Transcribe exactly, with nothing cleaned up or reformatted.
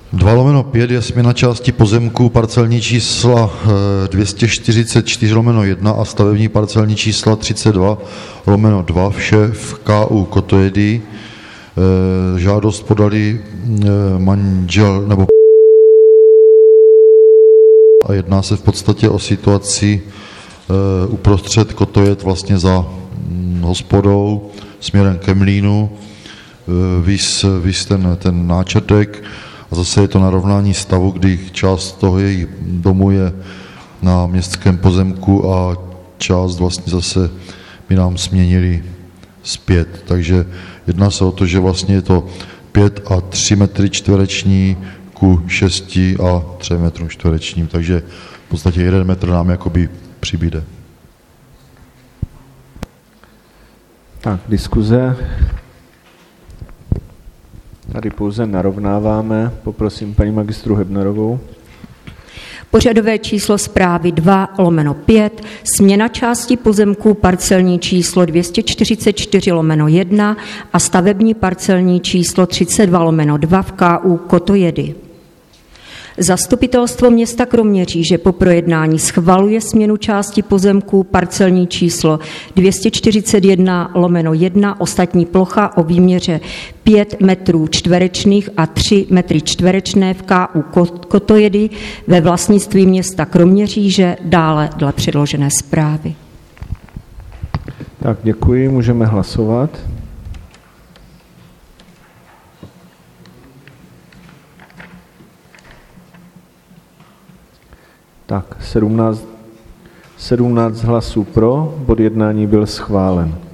dva lomeno pět je směna části pozemku parcelní čísla dvě stě čtyřicet čtyři lomeno jedna a stavební parcelní čísla třicet dva lomeno dva, vše v K U Kotojedy. Žádost podali manžel nebo a jedná se v podstatě o situaci uprostřed Kotojed vlastně za hospodou směrem ke mlýnu, vys, vys ten, ten náčrtek a zase je to narovnání stavu, kdy část toho jejich domu je na městském pozemku a část vlastně zase by nám směnili zpět. Takže jedná se o to, že vlastně je to pět a tři metry čtvereční ku šesti a třem metrům čtverečním, takže v podstatě jeden metr nám jakoby přibyde. Tak, diskuze. Tady pouze narovnáváme. Poprosím paní magistru Hebnerovou. Pořadové číslo zprávy dva lomeno pět, směna části pozemků parcelní číslo dvě stě čtyřicet čtyři lomeno jedna a stavební parcelní číslo třicet dva lomeno dva v K U Kotojedy. Zastupitelstvo města Kroměříže po projednání schvaluje směnu části pozemků parcelní číslo dvě stě čtyřicet jedna lomeno jedna, ostatní plocha o výměře pět metrů čtverečných a tři metry čtverečné v K U Kotojedy ve vlastnictví města Kroměříže, dále dle předložené zprávy. Tak děkuji, můžeme hlasovat. Tak, sedmnáct, sedmnáct hlasů pro, bod jednání byl schválen.